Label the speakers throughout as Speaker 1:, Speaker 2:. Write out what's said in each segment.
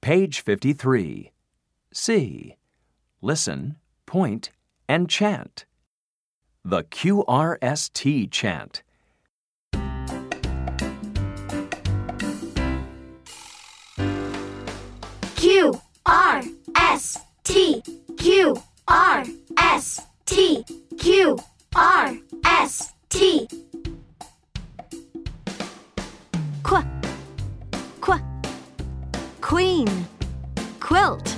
Speaker 1: Page 53. C. Listen, point, and chant. The QRST chant.
Speaker 2: QRST, QRST, QRST.
Speaker 3: Queen, quilt,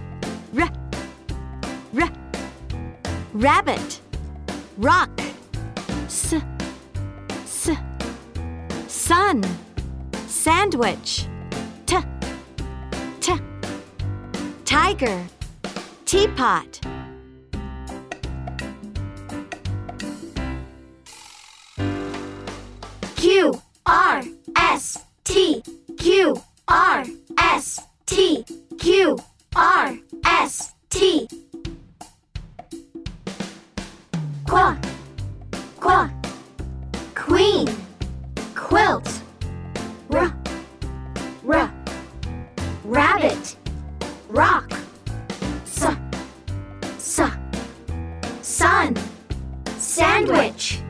Speaker 3: rabbit, rock, sun, sandwich, tiger, teapot.
Speaker 2: QRST, QRST, QRST. Queen, quilt, rabbit, rock, sun, sandwich.